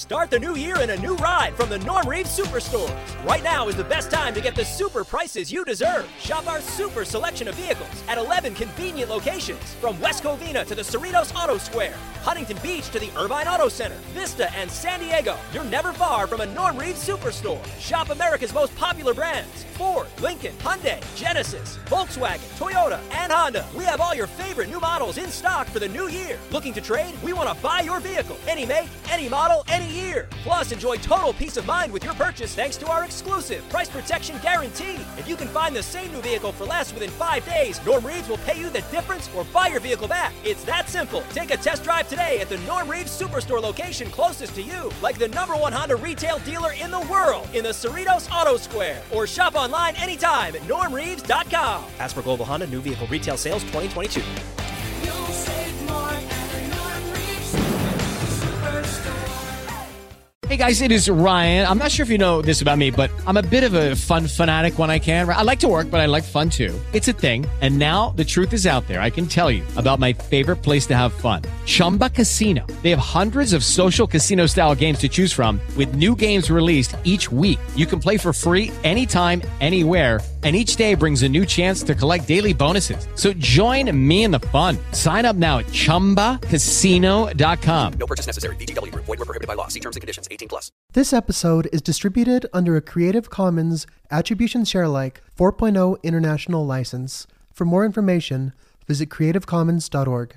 Start the new year in a new ride from the Norm Reeves Superstore. Right now is the best time to get the super prices you deserve. Shop our super selection of vehicles at 11 convenient locations, from West Covina to the Cerritos Auto Square, Huntington Beach to the Irvine Auto Center, Vista and San Diego. You're never far from a Norm Reeves Superstore. Shop America's most popular brands: Ford, Lincoln, Hyundai, Genesis, Volkswagen, Toyota, and Honda. We have all your favorite new models in stock for the new year. Looking to trade? We want to buy your vehicle. Any make, any model, any year. Plus, enjoy total peace of mind with your purchase thanks to our exclusive price protection guarantee. If you can find the same new vehicle for less within 5 days, Norm Reeves will pay you the difference or buy your vehicle back. It's that simple. Take a test drive today at the Norm Reeves Superstore location closest to you, like the #1 Honda retail dealer in the world in the Cerritos Auto Square, or shop online anytime at normreeves.com. As for Global Honda new vehicle retail sales 2022. You'll save more at the Norm Reeves Superstore. Hey guys, it is Ryan. I'm not sure if you know this about me, but I'm a bit of a fun fanatic when I can. I like to work, but I like fun too. It's a thing. And now the truth is out there. I can tell you about my favorite place to have fun. Chumba Casino. They have hundreds of social casino style games to choose from, with new games released each week. You can play for free anytime, anywhere. And each day brings a new chance to collect daily bonuses. So join me in the fun. Sign up now at ChumbaCasino.com. No purchase necessary. VGW Group. Void where prohibited by law. See terms and conditions. 18+. This episode is distributed under a Creative Commons Attribution Share Alike 4.0 International License. For more information, visit creativecommons.org.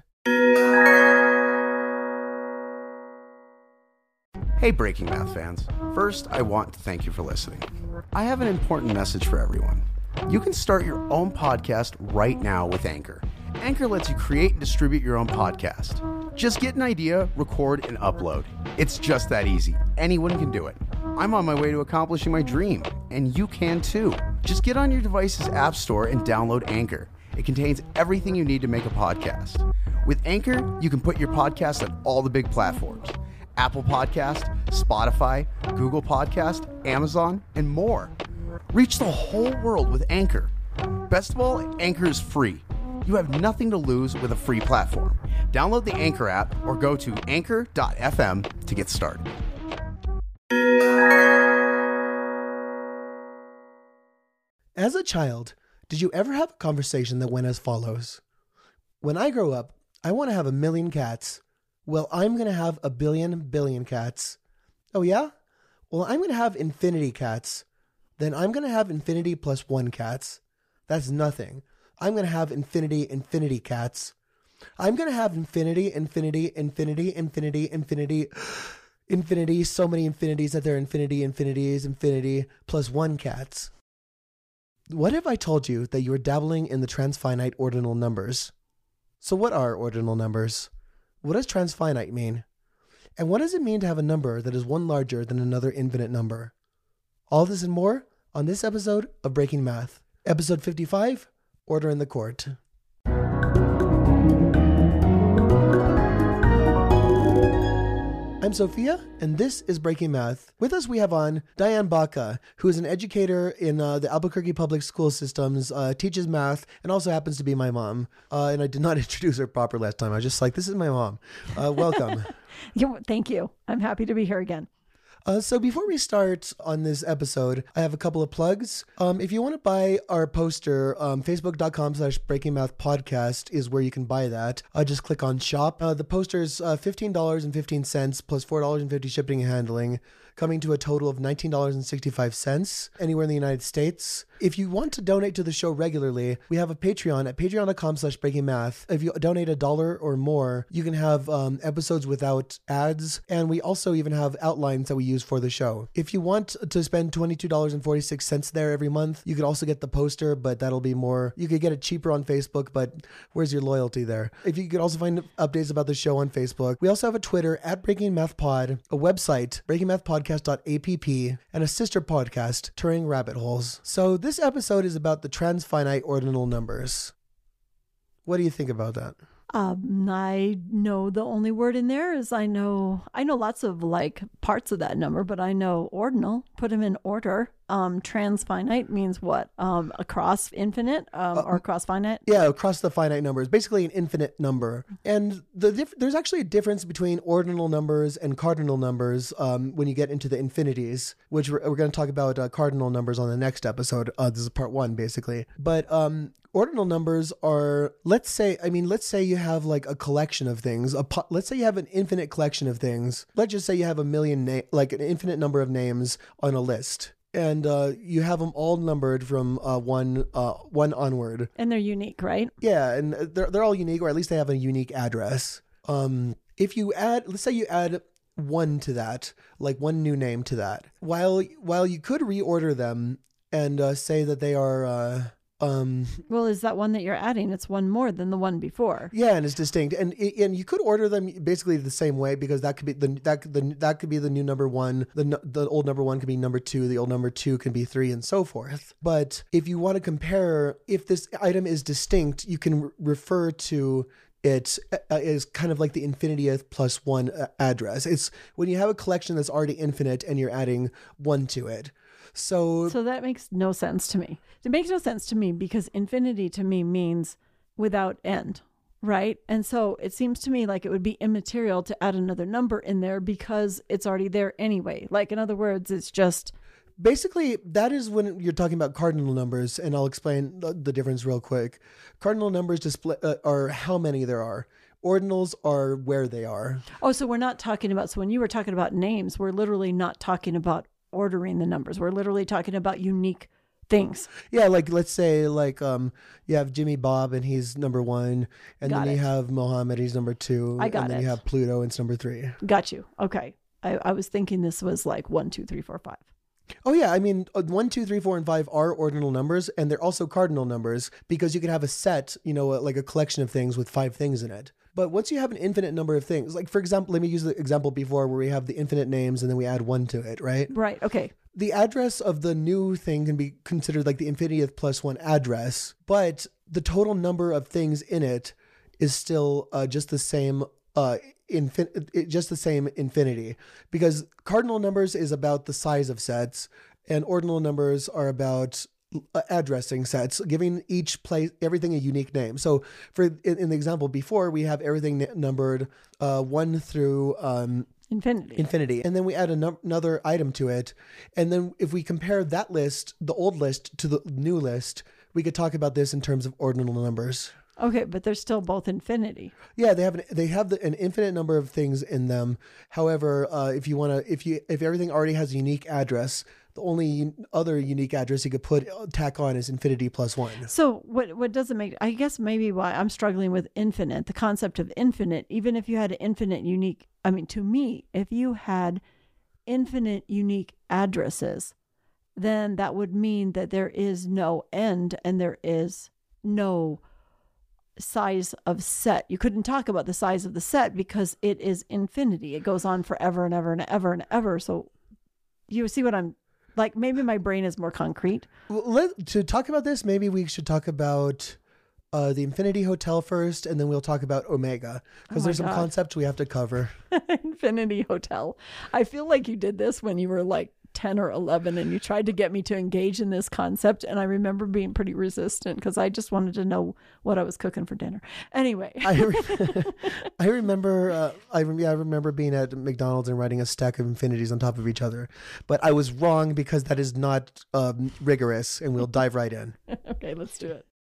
Hey Breaking Math fans. First, I want to thank you for listening. I have an important message for everyone. You can start your own podcast right now with Anchor. Anchor lets you create and distribute your own podcast. Just get an idea, record, and upload. It's just that easy. Anyone can do it. I'm on my way to accomplishing my dream, and you can too. Just get on your device's app store and download Anchor. It contains everything you need to make a podcast. With Anchor, you can put your podcast on all the big platforms: Apple Podcast, Spotify, Google Podcast, Amazon, and more. Reach the whole world with Anchor. Best of all, Anchor is free. You have nothing to lose with a free platform. Download the Anchor app or go to anchor.fm to get started. As a child, did you ever have a conversation that went as follows? When I grow up, I want to have 1 million cats. Well, I'm going to have 1 billion cats. Oh yeah? Well, I'm going to have infinity cats. Then I'm going to have infinity plus 1 cats. That's nothing. I'm going to have infinity cats. I'm going to have infinity, so many infinities that they're infinity plus 1 cats. What if I told you that you were dabbling in the transfinite ordinal numbers? So what are ordinal numbers? What does transfinite mean? And what does it mean to have a number that is one larger than another infinite number? All this and more on this episode of Breaking Math. Episode 55, Order in the Court. I'm Sophia, and this is Breaking Math. With us we have on Diane Baca, who is an educator in the Albuquerque Public School Systems, teaches math, and also happens to be my mom. And I did not introduce her proper last time. I was just like, this is my mom. Welcome. Thank you. I'm happy to be here again. So before we start on this episode, I have a couple of plugs. If you want to buy our poster, facebook.com/breakingmathpodcast is where you can buy that. Just click on shop. The poster is $15.15 plus $4.50 shipping and handling, coming to a total of $19.65 anywhere in the United States. If you want to donate to the show regularly, we have a Patreon at patreon.com/breakingmath. If you donate $1 or more, you can have episodes without ads, and we also even have outlines that we use for the show. If you want to spend $22.46 there every month, you could also get the poster, but that'll be more, you could get it cheaper on Facebook, but where's your loyalty there? If you could also find updates about the show on Facebook. We also have a Twitter at Breaking Math Pod, a website, breakingmathpodcast.app, and a sister podcast, Turing Rabbit Holes. So this episode is about the transfinite ordinal numbers. What do you think about that? I know the only word in there is I know lots of like parts of that number, but I know ordinal, put them in order. Transfinite means what? Across infinite or across finite? Yeah, across the finite numbers, basically an infinite number. And there's actually a difference between ordinal numbers and cardinal numbers when you get into the infinities, which we're going to talk about cardinal numbers on the next episode. This is part 1, basically. But ordinal numbers are, let's say you have like a collection of things. Let's say you have an infinite collection of things. Let's just say you have like an infinite number of names on a list. And you have them all numbered from one onward. And they're unique, right? Yeah, and they're all unique, or at least they have a unique address. If you let's say you add 1 to that, like one new name to that, while you could reorder them and say that they are well, is that one that you're adding? It's one more than the one before. Yeah, and it's distinct, and you could order them basically the same way, because that could be that could be the new number 1, the old number 1 could be number 2, the old number 2 can be 3, and so forth. But if you want to compare, if this item is distinct, you can refer to it is kind of like the infinitieth plus 1 address. It's when you have a collection that's already infinite and you're adding 1 to it. So that makes no sense to me. It makes no sense to me because infinity to me means without end, right? And so it seems to me like it would be immaterial to add another number in there because it's already there anyway. Like, in other words, it's just... Basically, that is when you're talking about cardinal numbers, and I'll explain the difference real quick. Cardinal numbers are how many there are. Ordinals are where they are. Oh, so we're not talking about... So when you were talking about names, we're literally not talking about ordering the numbers. We're literally talking about unique things. Yeah, like let's say like you have Jimmy Bob and he's number 1, and then you have Mohammed, he's number 2, and then you have Pluto, and it's number 3. Got you. Okay. I was thinking this was like 1, 2, 3, 4, 5. Oh yeah, I mean 1, 2, 3, 4, and 5 are ordinal numbers, and they're also cardinal numbers because you can have a set, like a collection of things with 5 things in it. But once you have an infinite number of things, like for example, let me use the example before where we have the infinite names and then we add 1 to it, right? Right. Okay. The address of the new thing can be considered like the infinitieth plus 1 address, but the total number of things in it is still just the same infinity, because cardinal numbers is about the size of sets and ordinal numbers are about addressing sets, giving each place everything a unique name. So in the example before, we have everything numbered 1 through infinity, and then we add another item to it, and then if we compare that list, the old list, to the new list, we could talk about this in terms of ordinal numbers. Okay, but they're still both infinity. Yeah, they have an infinite number of things in them. However, if everything already has a unique address, the only other unique address you could tack on is infinity plus 1. So what doesn't make, I guess maybe why I'm struggling with infinite, the concept of infinite, even if you had an infinite unique, I mean, to me, if you had infinite unique addresses, then that would mean that there is no end and there is no size of set. You couldn't talk about the size of the set because it is infinity. It goes on forever and ever and ever and ever. So you see what I'm like? Maybe my brain is more concrete. Well, to talk about this, maybe we should talk about the Infinity Hotel first, and then we'll talk about Omega, because there's some concepts we have to cover. Infinity Hotel. I feel like you did this when you were like 10 or 11 and you tried to get me to engage in this concept, and I remember being pretty resistant because I just wanted to know what I was cooking for dinner. Anyway, I remember being at McDonald's and writing a stack of infinities on top of each other, but I was wrong because that is not rigorous, and we'll dive right in. Okay, let's do it.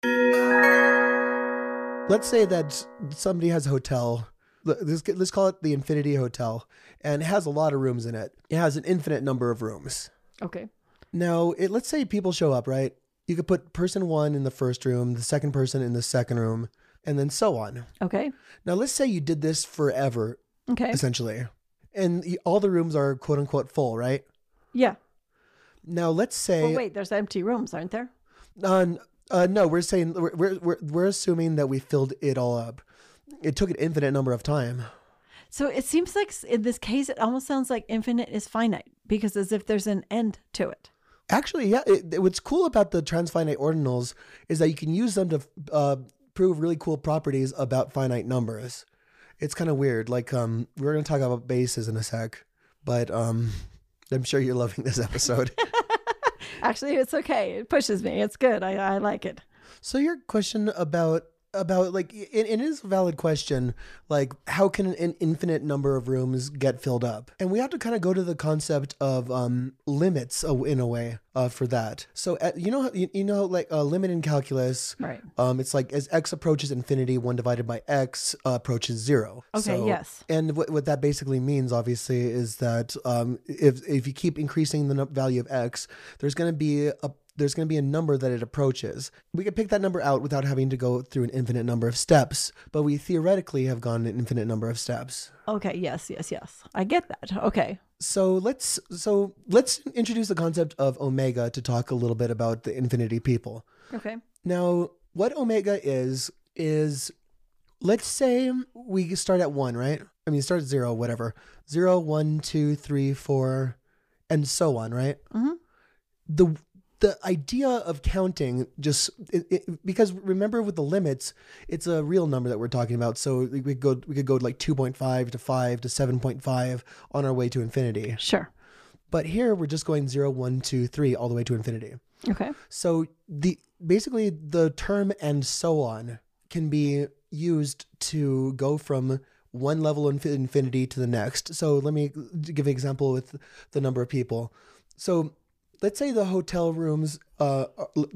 Let's say that somebody has a hotel. Let's call it the Infinity Hotel, and it has a lot of rooms in it. It has an infinite number of rooms. Okay. Now, let's say people show up, right? You could put person 1 in the first room, the second person in the second room, and then so on. Okay. Now, let's say you did this forever, essentially, and all the rooms are quote unquote full, right? Yeah. Now, let's say... Well, wait, there's empty rooms, aren't there? No, we're saying we're assuming that we filled it all up. It took an infinite number of time. So it seems like in this case, it almost sounds like infinite is finite, because as if there's an end to it. Actually, yeah. What's cool about the transfinite ordinals is that you can use them to prove really cool properties about finite numbers. It's kind of weird. Like, we're going to talk about bases in a sec, but I'm sure you're loving this episode. Actually, it's okay. It pushes me. It's good. I like it. So your question about like, it is a valid question. Like, how can an infinite number of rooms get filled up? And we have to kind of go to the concept of limits in a way for that. So you know like a limit in calculus, Right. It's like as x approaches infinity, 1 divided by x approaches 0. Okay, yes. And what that basically means, obviously, is that if you keep increasing the value of x, there's going to be a number that it approaches. We could pick that number out without having to go through an infinite number of steps, but we theoretically have gone an infinite number of steps. Okay, yes. I get that. Okay. So let's introduce the concept of omega to talk a little bit about the infinity people. Okay. Now, what omega is let's say we start at 1, right? I mean, start at 0, whatever. 0, 1, 2, 3, 4, and so on, right? Mm-hmm. The idea of counting because remember with the limits, it's a real number that we're talking about. So we could go like 2.5 to 5 to 7.5 on our way to infinity. Sure. But here we're just going 0, 1, 2, 3 all the way to infinity. Okay. So basically the term and so on can be used to go from one level of infinity to the next. So let me give an example with the number of people. So let's say the hotel rooms are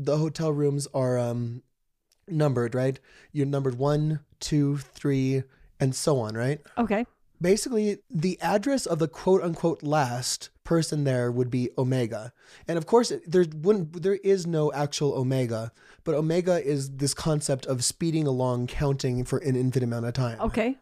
numbered, right? You're numbered 1, 2, 3, and so on, right? Okay. Basically, the address of the quote unquote last person there would be omega. And of course, there is no actual omega, but omega is this concept of speeding along counting for an infinite amount of time. Okay.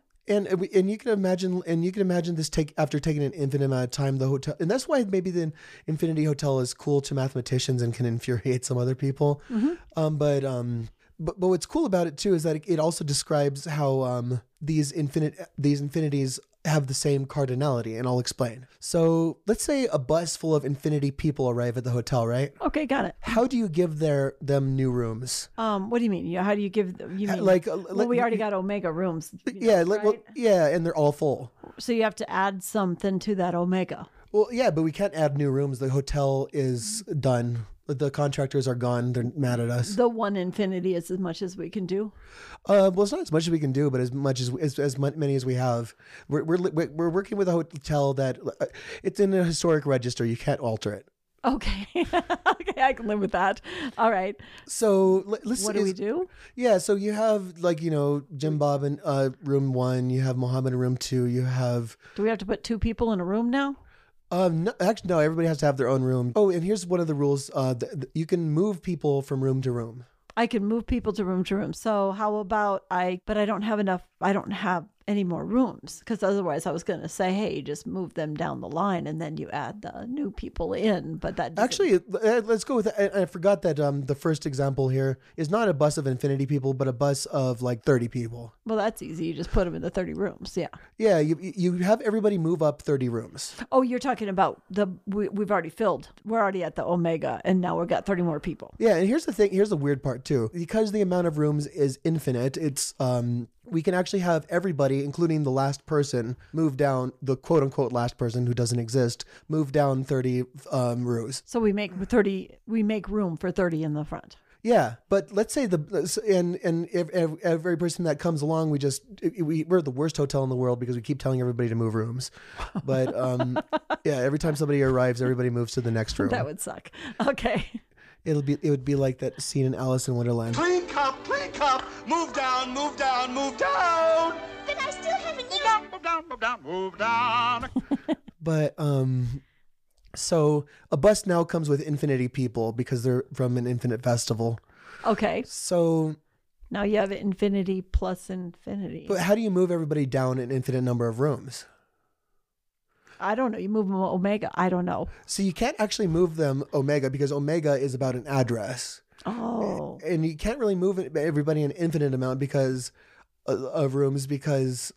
And you can imagine this after taking an infinite amount of time, the hotel, and that's why maybe the Infinity Hotel is cool to mathematicians and can infuriate some other people. Mm-hmm. But what's cool about it too is that it also describes how these infinities have the same cardinality, and I'll explain. So let's say a bus full of infinity people arrive at the hotel, right? Okay, got it. How do you give them new rooms? What do you mean? How do you give? You mean we already got omega rooms. Right? And they're all full. So you have to add something to that omega. Well, yeah, but we can't add new rooms. The hotel is done. The contractors are gone. They're mad at us. The one infinity is as much as we can do. Well, it's not as much as we can do, but as many as we have. We're working with a hotel that it's in a historic register. You can't alter it. Okay. Okay, I can live with that. All right. So what do we do? Yeah, so you have Jim Bob in room 1. You have Mohammed in room 2. You have. Do we have to put 2 people in a room now? No, actually, no. Everybody has to have their own room. Oh, and here's one of the rules: you can move people from room to room. I can move people to room. So how about but I don't have enough. I don't have any more rooms, because otherwise I was going to say, hey, just move them down the line and then you add the new people in. But that actually, let's go with that. I forgot that the first example here is not a bus of infinity people, but a bus of like 30 people. Well, that's easy. You just put them in the 30 rooms. Yeah. Yeah. You have everybody move up 30 rooms. Oh, you're talking about we've already filled. We're already at the omega, and now we've got 30 more people. Yeah. And here's the thing. Here's the weird part too. Because the amount of rooms is infinite, it's we can actually have everybody, including the last person, move down, the quote unquote last person who doesn't exist, move down 30 rows. So we make room for 30 in the front. Yeah, but let's say every person that comes along, we're the worst hotel in the world because we keep telling everybody to move rooms. But yeah, every time somebody arrives, everybody moves to the next room. That would suck. Okay. It would be like that scene in Alice in Wonderland. Clean cup, move down, move down, move down. But I still haven't used... Move down. But so a bus now comes with infinity people because they're from an infinite festival. Okay. So now you have infinity plus infinity. But how do you move everybody down an infinite number of rooms? I don't know. You move them omega. I don't know. So you can't actually move them omega because omega is about an address. Oh. And you can't really move everybody an infinite amount because of rooms because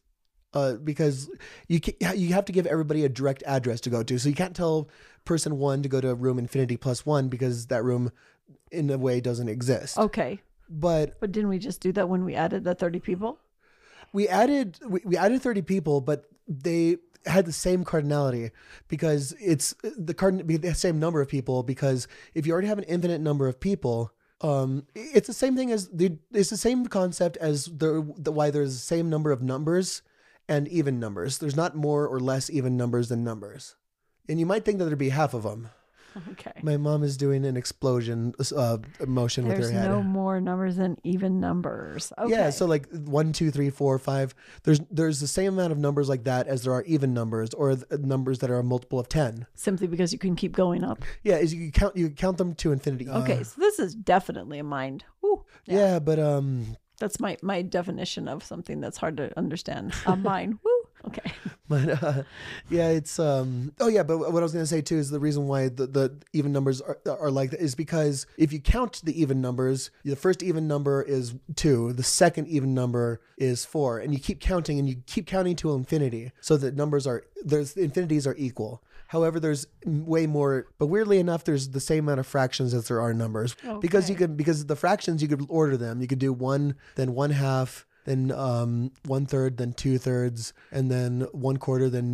you have to give everybody a direct address to go to. So you can't tell person 1 to go to room infinity plus 1 because that room in a way doesn't exist. Okay. But But didn't we just do that when we added the 30 people? we added 30 people, but they had the same cardinality because it's the same number of people, because if you already have an infinite number of people, it's the same thing as it's the same concept as why there's the same number of numbers and even numbers. There's not more or less even numbers than numbers. And you might think that there'd be half of them. Okay. My mom is doing an explosion motion with her There's head. no more numbers than even numbers. Okay. Yeah, so like 1, 2, 3, 4, 5. There's the same amount of numbers like that as there are even numbers, or numbers that are a multiple of 10. Simply because you can keep going up. Yeah, is you count them to infinity. Okay, so this is definitely a mind. Ooh, Yeah, but that's my definition of something that's hard to understand. A mind. Woo. Okay. but yeah, it's but what I was going to say too is the reason why the even numbers are like that is because if you count the even numbers, the first even number is 2, the second even number is 4, and you keep counting to infinity, so that the infinities are equal. However, there's way more, but weirdly enough, there's the same amount of fractions as there are numbers. Because the fractions, you could order them. You could do 1, then 1/2, then 1/3, then 2/3, and then 1/4, then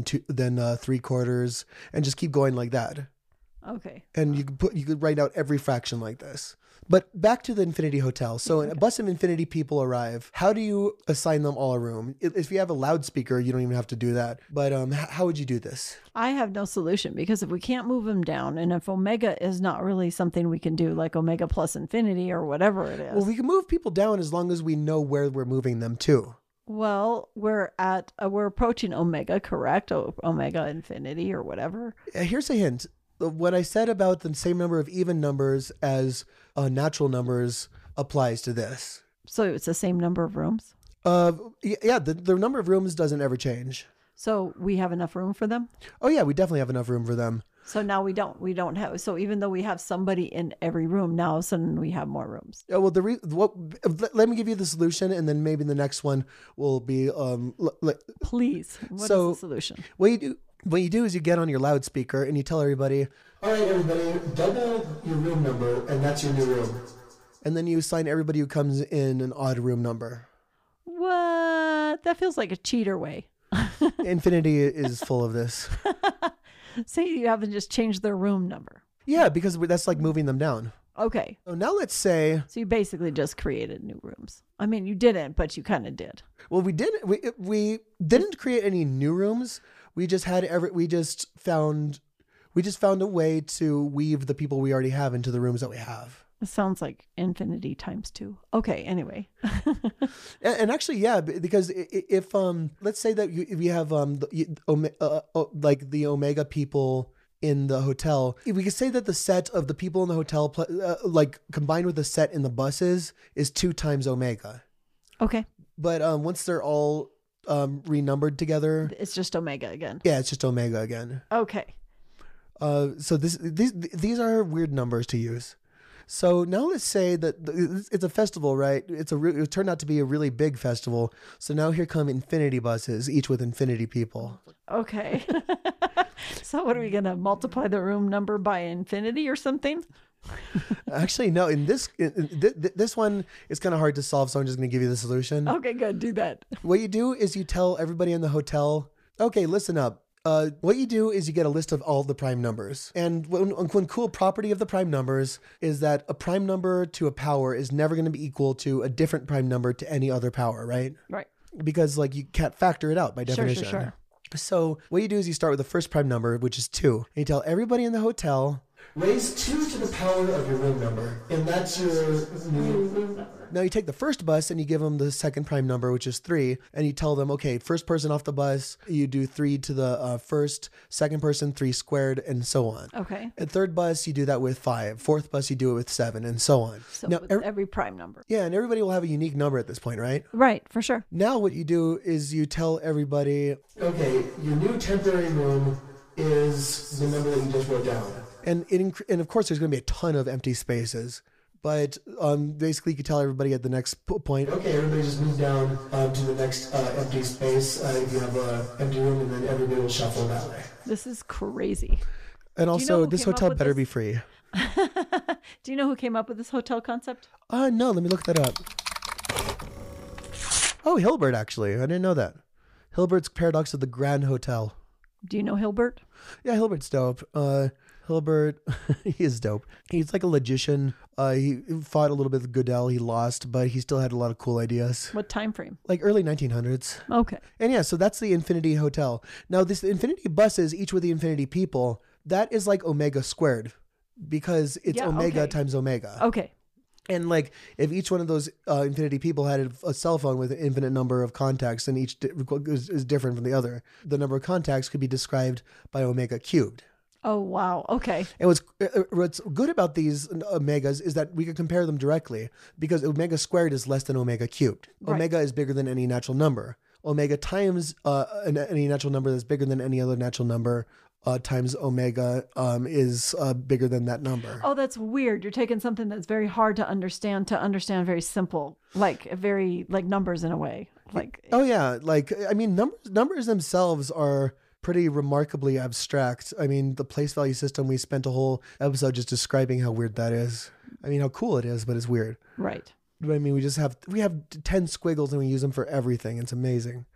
3/4, and just keep going like that. Okay. And you could write out every fraction like this. But back to the Infinity Hotel. So a bus of infinity people arrive. How do you assign them all a room? If you have a loudspeaker, you don't even have to do that. But how would you do this? I have no solution, because if we can't move them down, and if Omega is not really something we can do, like Omega plus infinity or whatever it is. Well, we can move people down as long as we know where we're moving them to. Well, we're approaching Omega, correct? Omega infinity or whatever. Here's a hint. What I said about the same number of even numbers as natural numbers applies to this. So it's the same number of rooms? Yeah, the number of rooms doesn't ever change. So we have enough room for them? Oh yeah, we definitely have enough room for them. So now we don't have, so even though we have somebody in every room, now suddenly we have more rooms. Yeah, well, let me give you the solution, and then maybe the next one will be Please, what is the solution? What you do is you get on your loudspeaker and you tell everybody, all right, everybody, double your room number, and that's your new room. And then you assign everybody who comes in an odd room number. What? That feels like a cheater way. Infinity is full of this. Say you haven't just changed their room number. Yeah, because that's like moving them down. Okay. So now let's say... So you basically just created new rooms. I mean, you didn't, but you kind of did. Well, we didn't create any new rooms. We just found a way to weave the people we already have into the rooms that we have. It sounds like infinity times 2. Okay, anyway. and actually, yeah, because if let's say that we have like the Omega people in the hotel, we could say that the set of the people in the hotel, like combined with the set in the buses, is 2 times Omega. Okay. But once they're all renumbered together, it's just Omega again. Yeah, it's just Omega again. Okay. So these are weird numbers to use. So now let's say that it's a festival, right? It turned out to be a really big festival. So now here come infinity buses, each with infinity people. Okay. So what are we going to multiply the room number by infinity or something? Actually, no. In this one, it's kind of hard to solve. So I'm just going to give you the solution. Okay, good. Do that. What you do is you tell everybody in the hotel, okay, listen up. What you do is you get a list of all the prime numbers. And one cool property of the prime numbers is that a prime number to a power is never going to be equal to a different prime number to any other power, right? Right. Because like you can't factor it out by definition. Sure. So what you do is you start with the first prime number, which is 2. And you tell everybody in the hotel, raise 2 to the power of your room number. And that's your new room number. Now you take the first bus and you give them the second prime number, which is 3. And you tell them, okay, first person off the bus, you do 3 to the first, second person, 3 squared, and so on. Okay. And third bus, you do that with 5. Fourth bus, you do it with 7, and so on. So now, with every prime number. Yeah, and everybody will have a unique number at this point, right? Right, for sure. Now what you do is you tell everybody, okay, your new temporary room is the number that you just wrote down. And of course, there's going to be a ton of empty spaces. But basically, you could tell everybody at the next point, okay, everybody just move down to the next empty space if you have an empty room, and then everybody will shuffle that way. This is crazy. And also, this hotel better be free. Do you know who came up with this hotel concept? No, let me look that up. Oh, Hilbert, actually. I didn't know that. Hilbert's Paradox of the Grand Hotel. Do you know Hilbert? Yeah, Hilbert's dope. Hilbert, he is dope. He's like a logician. He fought a little bit with Goodell. He lost, but he still had a lot of cool ideas. What time frame? Like early 1900s. Okay. And yeah, so that's the Infinity Hotel. Now, this Infinity buses, each with the Infinity people, that is like Omega squared because it's Omega okay. times Omega. Okay. And like, if each one of those Infinity people had a cell phone with an infinite number of contacts, and each is different from the other, the number of contacts could be described by Omega cubed. Oh, wow. Okay. And what's good about these omegas is that we could compare them directly because Omega squared is less than Omega cubed. Right. Omega is bigger than any natural number. Omega times any natural number that's bigger than any other natural number times Omega is bigger than that number. Oh, that's weird. You're taking something that's very hard to understand very simple, like numbers in a way. Like, oh yeah, like I mean, numbers themselves are pretty remarkably abstract. I mean, the place value system, we spent a whole episode just describing how weird that is. I mean, how cool it is, but it's weird. Right. But I mean, we have 10 squiggles and we use them for everything. It's amazing.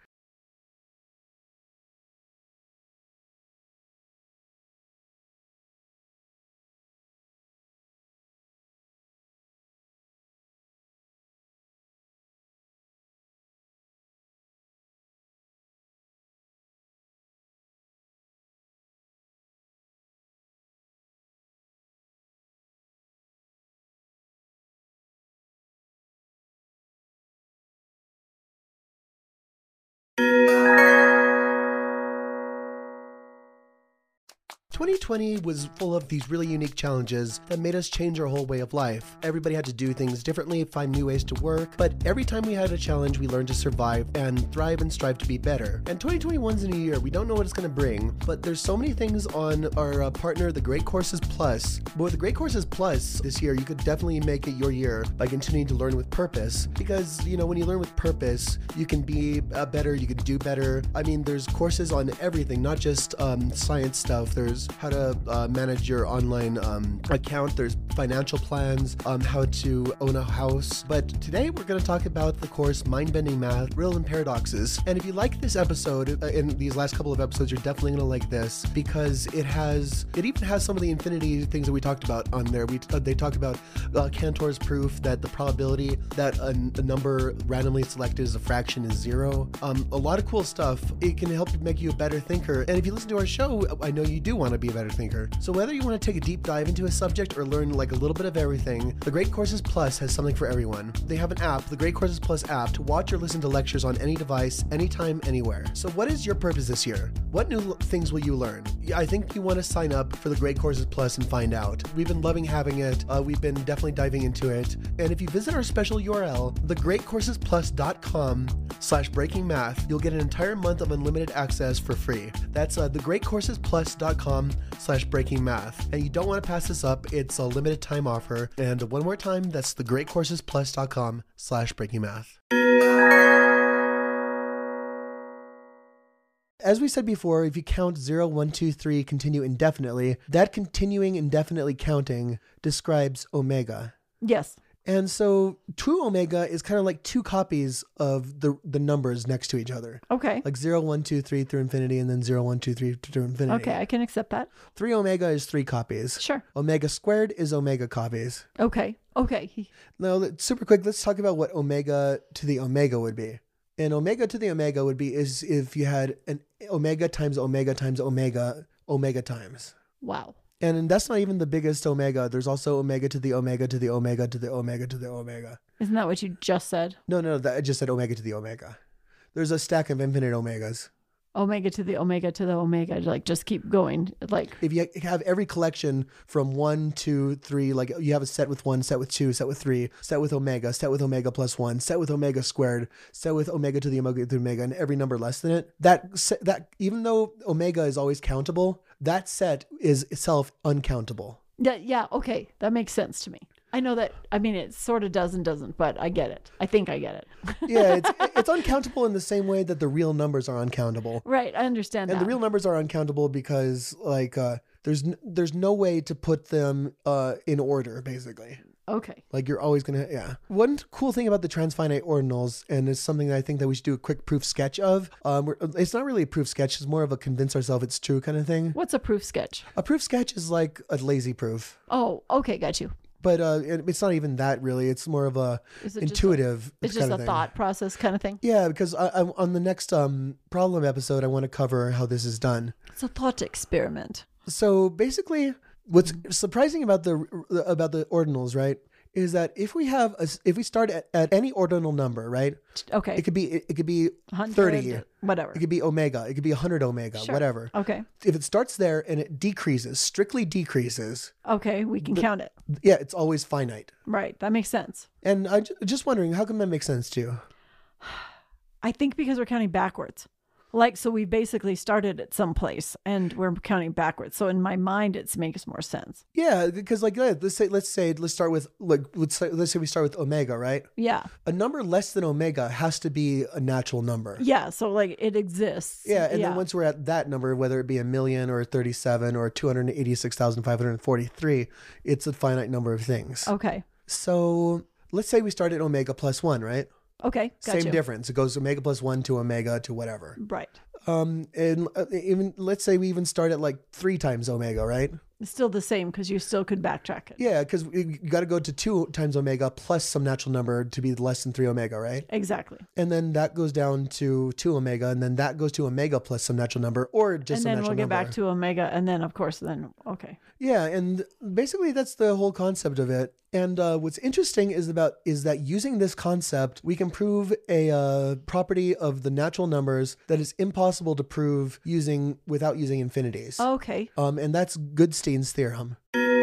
"2020 was full of these really unique challenges that made us change our whole way of life. Everybody had to do things differently, find new ways to work, but every time we had a challenge, we learned to survive and thrive and strive to be better. And 2021's a new year. We don't know what it's going to bring, but there's so many things on our partner, the Great Courses Plus. But with the Great Courses Plus this year, you could definitely make it your year by continuing to learn with purpose. Because, you know, when you learn with purpose, you can be better, you can do better. I mean, there's courses on everything, not just science stuff. There's how to manage your online account. There's financial plans, how to own a house. But today we're going to talk about the course Mind-Bending Math, Riddles and Paradoxes. And if you like this episode, in these last couple of episodes, you're definitely going to like this because it even has some of the infinity things that we talked about on there. They talk about Cantor's proof that the probability that a number randomly selected as a fraction is 0. A lot of cool stuff. It can help make you a better thinker. And if you listen to our show, I know you do want to be a better thinker. So whether you want to take a deep dive into a subject or learn like a little bit of everything, the Great Courses Plus has something for everyone. They have an app, the Great Courses Plus app, to watch or listen to lectures on any device, anytime, anywhere. So what is your purpose this year? What new things will you learn? I think you want to sign up for the Great Courses Plus and find out. We've been loving having it. We've been definitely diving into it. And if you visit our special URL, thegreatcoursesplus.com/breakingmath, you'll get an entire month of unlimited access for free. That's thegreatcoursesplus.com/breakingmath. And you don't want to pass this up. It's a limited time offer. And one more time, that's thegreatcoursesplus.com/breakingmath. As we said before, if you count 0, 1, 2, 3, continue indefinitely, that continuing indefinitely counting describes omega. Yes. And so true omega is kind of like two copies of the numbers next to each other. Okay. Like 0, 1, 2, 3 through infinity, and then 0, 1, 2, 3 through infinity. Okay, I can accept that. 3 omega is 3 copies. Sure. Omega squared is omega copies. Okay. Now, super quick, let's talk about what omega to the omega would be. And omega to the omega would be is if you had an omega times omega times omega, omega times. Wow. And that's not even the biggest omega. There's also omega to the omega to the omega to the omega to the omega. Isn't that what you just said? No, I just said omega to the omega. There's a stack of infinite omegas. Omega to the omega to the omega, like just keep going. Like if you have every collection from 1, 2, 3, like you have a set with 1, set with 2, set with 3, set with omega plus 1, set with omega squared, set with omega to the omega, and every number less than it. That even though omega is always countable, that set is itself uncountable. Yeah, okay. That makes sense to me. I know that, I mean, it sort of does and doesn't, but I get it. I think I get it. Yeah, it's uncountable in the same way that the real numbers are uncountable. Right, I understand that. And the real numbers are uncountable because, like, there's no way to put them in order, basically. Okay. Like you're always going to, yeah. One cool thing about the transfinite ordinals, and it's something that I think that we should do a quick proof sketch of. It's not really a proof sketch. It's more of a convince ourselves it's true kind of thing. What's a proof sketch? A proof sketch is like a lazy proof. Oh, okay. Got you. But it's not even that really. It's more of a intuitive. It's just a thought process kind of thing. Yeah, because I'm on the next problem episode, I want to cover how this is done. It's a thought experiment. So basically, what's surprising about the ordinals, right, is that if we start at any ordinal number, right? Okay. It could be 100, 30, whatever. It could be omega. It could be 100 omega, Sure. whatever. Okay. If it starts there and it strictly decreases. Okay, we can count it. Yeah, it's always finite. Right. That makes sense. And I'm just wondering, how come that makes sense to you? I think because we're counting backwards. Like, so we basically started at some place and we're counting backwards. So in my mind, it makes more sense. Yeah, because like let's say we start with omega, right? Yeah. A number less than omega has to be a natural number. Yeah. So like it exists. Yeah, and then once we're at that number, whether it be 1,000,000 or 37 or 286,543, it's a finite number of things. Okay. So let's say we start at omega plus 1, right? Okay. Gotcha. Same difference. It goes omega plus 1 to omega to whatever. Right. And even let's say we even start at like 3 times omega, right? It's still the same because you still could backtrack it. Yeah, because you got to go to 2 times omega plus some natural number to be less than 3 omega, right? Exactly. And then that goes down to 2 omega, and then that goes to omega plus some natural number, or just some and then natural we'll get number. back to omega, and then of course, okay. Yeah, and basically that's the whole concept of it. And what's interesting is that using this concept, we can prove a property of the natural numbers that is impossible to prove without using infinities. Okay. And that's Goodstein's theorem.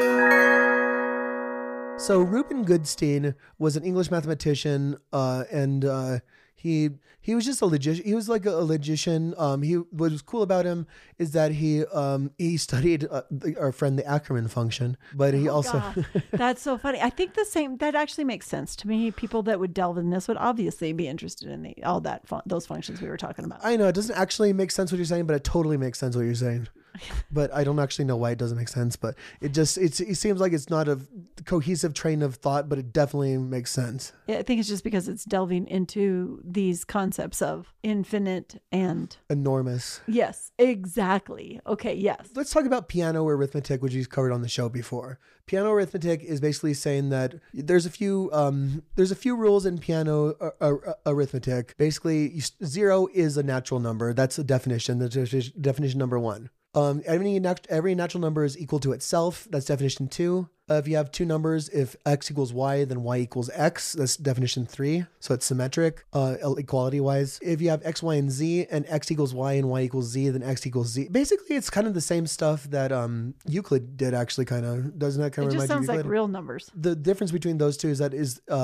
So Reuben Goodstein was an English mathematician, and he was just a logician. He was like a logician. What was cool about him is that he studied our friend the Ackermann function, but he also God. That's so funny. I think that actually makes sense to me. People that would delve in this would obviously be interested in those functions we were talking about. I know it doesn't actually make sense what you're saying, but it totally makes sense what you're saying. But I don't actually know why it doesn't make sense, but it seems like it's not a cohesive train of thought, but it definitely makes sense. Yeah, I think it's just because it's delving into these concepts of infinite and enormous. Yes, exactly. Okay, yes. Let's talk about piano arithmetic, which you've covered on the show before. Piano arithmetic is basically saying that there's a few rules in piano arithmetic. Basically, 0 is a natural number. That's a definition. That's definition number 1. Every natural number is equal to itself. That's definition 2. If you have 2 numbers, if x equals y, then y equals x. That's definition 3. So it's symmetric, equality wise. If you have x, y, and z, and x equals y and y equals z, then x equals z. Basically, it's kind of the same stuff that Euclid did. Actually, kind of doesn't that kind of remind you? It just sounds Euclid? like real numbers. The difference between those two is that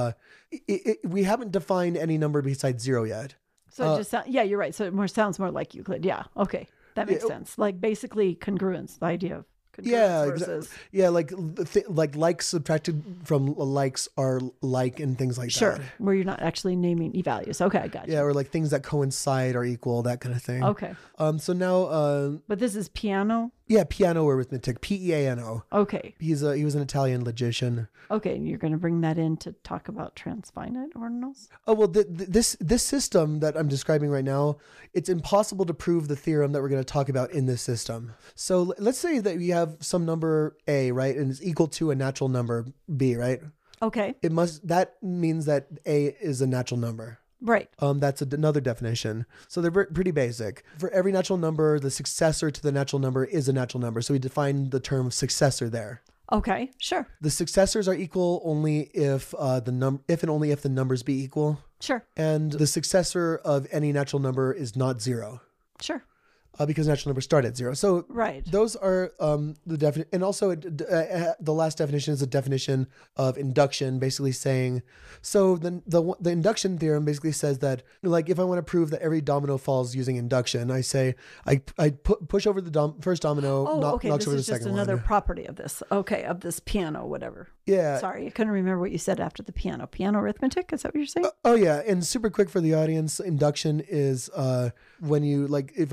we haven't defined any number besides 0 yet. So it just sounds, yeah, you're right. So it sounds more like Euclid. Yeah. Okay. That makes sense. Like basically congruence, the idea of congruence versus. Yeah, like likes subtracted from likes are like and things like that. Sure, where you're not actually naming e-values. Okay, I got you. Yeah, or like things that coincide are equal, that kind of thing. Okay. So now. But this is piano. Yeah, piano arithmetic, P-E-A-N-O. Okay. He was an Italian logician. Okay, and you're going to bring that in to talk about transfinite ordinals? Oh, well, this system that I'm describing right now, it's impossible to prove the theorem that we're going to talk about in this system. So let's say that we have some number A, right, and it's equal to a natural number B, right? Okay. That means that A is a natural number. Right. That's another definition. So they're pretty basic. For every natural number, the successor to the natural number is a natural number. So we define the term successor there. Okay, sure. The successors are equal only if if and only if the numbers be equal. Sure. And the successor of any natural number is not 0. Sure. Because natural numbers start at 0. So right. Those are the definition. And also the last definition is a definition of induction, basically saying, so the induction theorem basically says that, like, if I want to prove that every domino falls using induction, I say, I push over the first domino, knocks over the second one. This is just another property of this. Okay, of this piano, whatever. Yeah. Sorry, I couldn't remember what you said after the piano. Piano arithmetic, is that what you're saying? Oh yeah, and super quick for the audience, induction is when you, like, if I want to prove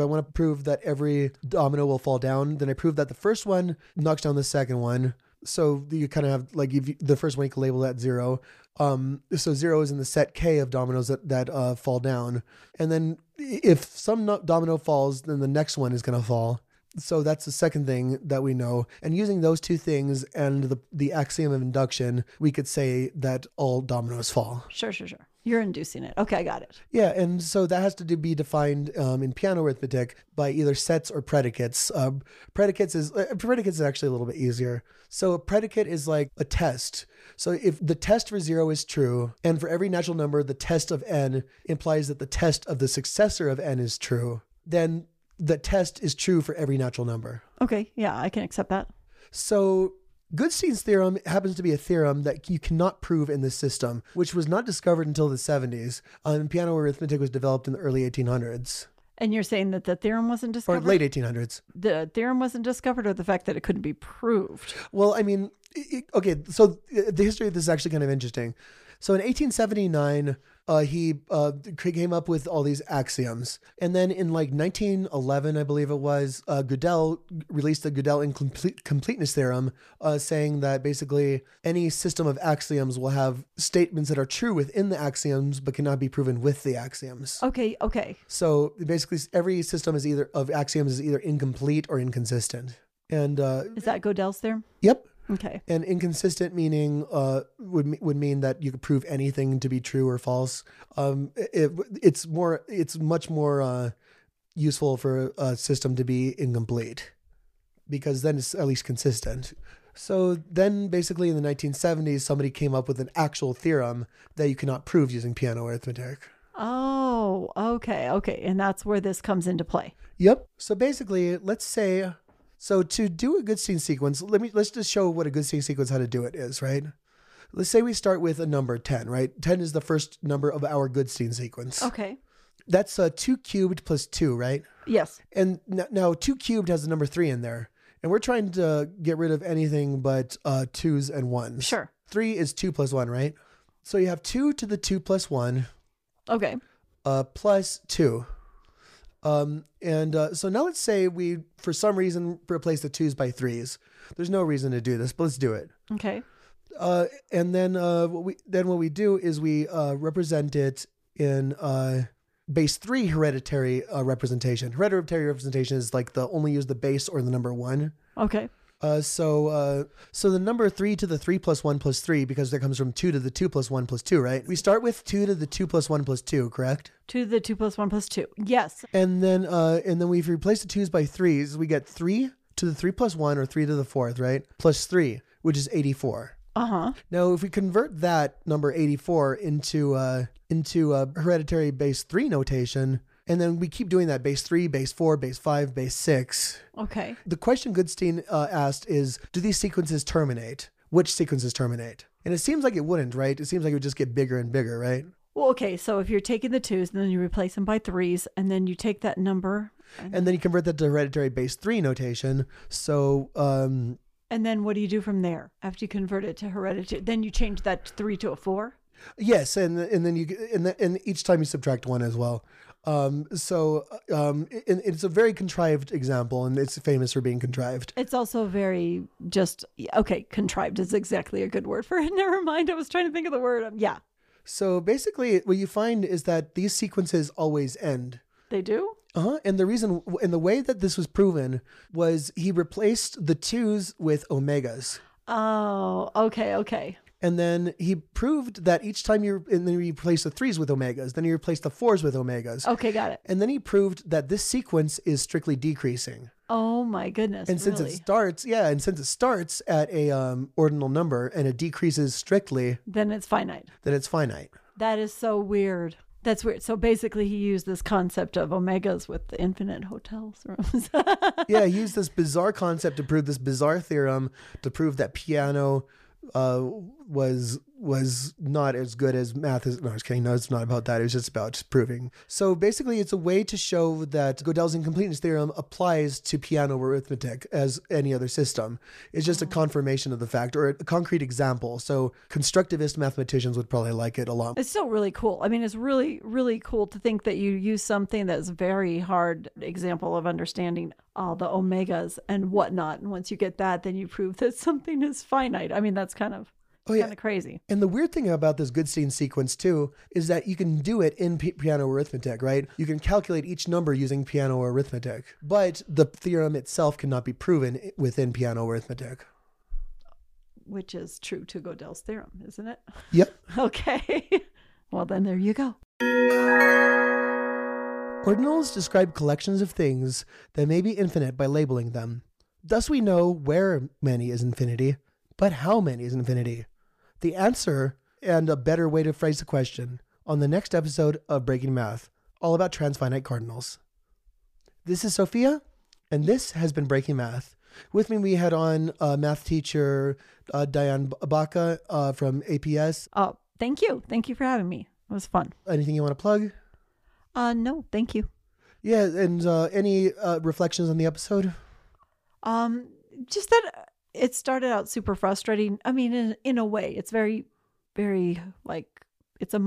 prove that every domino will fall down. Then I prove that the first one knocks down the second one. So you kind of have like the first one you can label that 0. So 0 is in the set K of dominoes that fall down. And then if some domino falls, then the next one is going to fall. So that's the second thing that we know. And using those two things and the axiom of induction, we could say that all dominoes fall. Sure. You're inducing it. Okay, I got it. Yeah, and so that has to be defined in piano arithmetic by either sets or predicates. Predicates is actually a little bit easier. So a predicate is like a test. So if the test for 0 is true, and for every natural number, the test of n implies that the test of the successor of n is true, then the test is true for every natural number. Okay, yeah, I can accept that. So Goodstein's theorem happens to be a theorem that you cannot prove in this system, which was not discovered until the 70s. Piano arithmetic was developed in the early 1800s. And you're saying that the theorem wasn't discovered? Or late 1800s. The theorem wasn't discovered, or the fact that it couldn't be proved? Well, I mean, okay, so the history of this is actually kind of interesting. So in 1879, he came up with all these axioms. And then in like 1911, I believe it was, Gödel released the Gödel incompleteness theorem, saying that basically any system of axioms will have statements that are true within the axioms, but cannot be proven with the axioms. Okay. So basically every system of axioms is either incomplete or inconsistent. And is that Gödel's theorem? Yep. Okay. And inconsistent meaning would mean that you could prove anything to be true or false. It's much more useful for a system to be incomplete, because then it's at least consistent. So then basically in the 1970s, somebody came up with an actual theorem that you cannot prove using piano arithmetic. Oh, okay. And that's where this comes into play. Yep. So basically, let's say... So to do a Goodstein sequence, let's just show what a Goodstein sequence, how to do it is, right? Let's say we start with a number 10, right? 10 is the first number of our Goodstein sequence. Okay. That's 2 cubed plus 2, right? Yes. And now 2 cubed has the number 3 in there. And we're trying to get rid of anything but 2s and 1s. Sure. 3 is 2 plus 1, right? So you have 2 to the 2 plus 1. Okay. Plus 2. So now let's say we, for some reason, replace the 2s by 3s. There's no reason to do this, but let's do it. Okay. And then what we do is we represent it in base 3 hereditary representation. Hereditary representation is like only use the base or the number 1. Okay. So the number 3 to the 3 plus 1 plus 3, because that comes from 2 to the 2 plus 1 plus 2, right? We start with 2 to the 2 plus 1 plus 2, correct? 2 to the 2 plus 1 plus 2. Yes. And then we've replaced the 2s by 3s. We get 3 to the 3 plus 1, or 3 to the 4th, right? Plus 3, which is 84. Uh-huh. Now, if we convert that number 84 into hereditary base 3 notation, and then we keep doing that, base 3, base 4, base 5, base 6. Okay. The question Goodstein asked is, do these sequences terminate? Which sequences terminate? And it seems like it wouldn't, right? It seems like it would just get bigger and bigger, right? Well, okay, so if you're taking the 2s and then you replace them by 3s, and then you take that number... And then you convert that to hereditary base 3 notation. So... and then what do you do from there? After you convert it to hereditary, then you change that 3 to a 4? Yes, and each time you subtract 1 as well. It's a very contrived example, and it's famous for being contrived. It's also very contrived is exactly a good word for it. Never mind. I was trying to think of the word. Yeah. So basically what you find is that these sequences always end. They do? And the way that this was proven was he replaced the 2s with omegas. Oh, okay. And then he proved that each time you replace the 3s with omegas, then you replace the 4s with omegas. Okay, got it. And then he proved that this sequence is strictly decreasing. Oh my goodness. And since it starts at a ordinal number and it decreases strictly, then it's finite. That is so weird. That's weird. So basically he used this concept of omegas with the infinite hotels rooms. Yeah, he used this bizarre concept to prove this bizarre theorem to prove that piano was was not as good as math is. No, I was kidding. No, it's not about that. It was just about proving. So basically, it's a way to show that Gödel's incompleteness theorem applies to piano arithmetic as any other system. It's just a confirmation of the fact, or a concrete example. So constructivist mathematicians would probably like it a lot. It's still really cool. I mean, it's really, really cool to think that you use something that's a very hard example of understanding all the omegas and whatnot. And once you get that, then you prove that something is finite. I mean, that's kind of crazy. And the weird thing about this Goodstein sequence too is that you can do it in piano arithmetic, right? You can calculate each number using piano arithmetic, but the theorem itself cannot be proven within piano arithmetic. Which is true to Gödel's theorem, isn't it? Yep. Okay. Well, then there you go. Ordinals describe collections of things that may be infinite by labeling them. Thus we know where many is infinity, but how many is infinity? The answer, and a better way to phrase the question, on the next episode of Breaking Math, all about transfinite cardinals. This is Sophia, and this has been Breaking Math. With me, we had on math teacher Diane Baca from APS. Oh, thank you. Thank you for having me. It was fun. Anything you want to plug? No, thank you. Yeah, and any reflections on the episode? Just that it started out super frustrating. I mean, in a way, it's very, very like, it's a